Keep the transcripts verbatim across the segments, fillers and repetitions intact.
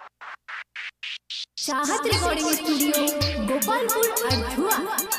चाहत recording studio Gopalpur अर्थुआ।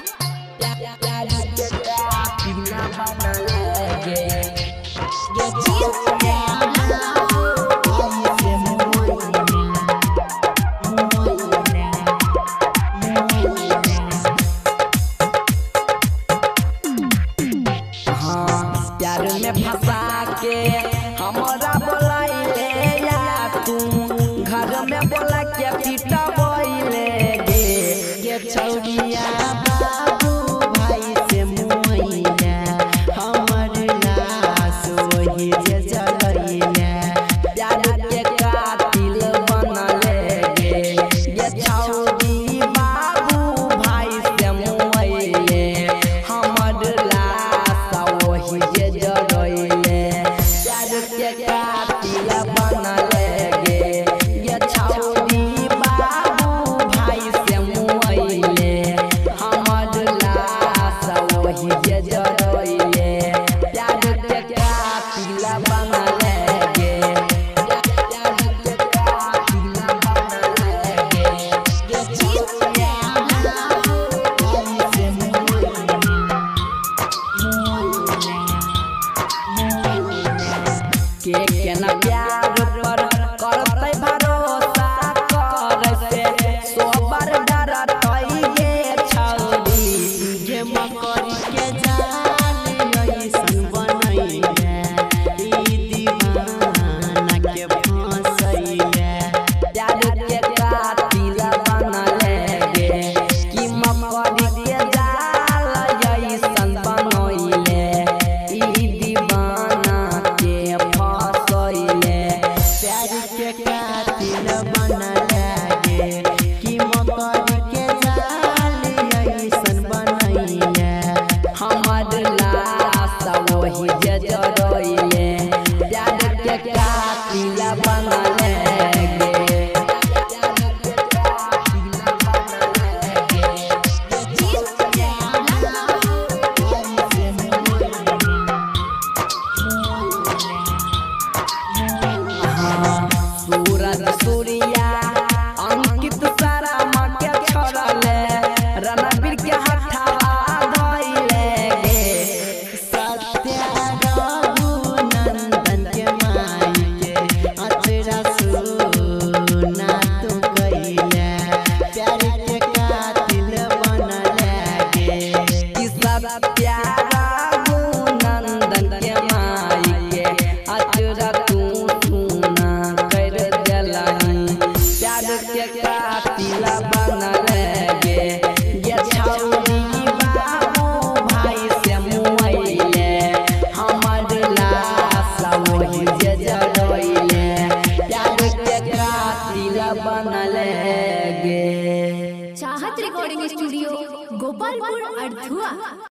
प्यार में फंसा के हमरा बोलाइले या तू घर में बोला के पीटा बोइले गे गे छौरिया बाबू भाई से मोइले हमर लाश वही जे जलइले प्यार के कातिल बनले गे गे छौरी बाबू भाई से मोइले हमर लाश वही जे जलइले प्यार के कातिल बनले गे गे छौरी बाबू भाई से मोइले हमर लाश वही जे जलइले प्यार के कातिल बनले गे प्यार के कातिल बनले गे गे छौरिया बाबू भाई से मोइले के केना प्यार पर करतै भरोसा करे से सोबर डरतै गे छौरी गे मकरी के जाल ऐसन बनैले ई दीवाना के फंसैले प्यार के कातिल बनले गे कि मकरी के जाल ऐसन बनैले ई दीवाना के फंसैले प्यार के कातिल बनले गे कि मकरी के जाल ऐसन बनैले हमर लाश वही जे जरइले प्यार के कातिल बनले गे प्यार के कातिल बनले गे छौरिया बाबू भाई से मोइले सूरज सूर्या अंकित सारा के छोड़ले रणवीर के हठावा धइले गे सत्य रघुनंदन के माई के अचरा सुना तू कइले प्यार के कातिल बनले गे कि सत्य रघुनंदन के माई के अचरा तू सुना कर देलही प्यार के कातिल बनले गे गे छौरी बाबू भाई से मोइले हमर लाश वही जे जरइले प्यार के कातिल बनले गे। चाहत रिकॉर्डिंग स्टूडियो गोपालपुर अर्थुआ।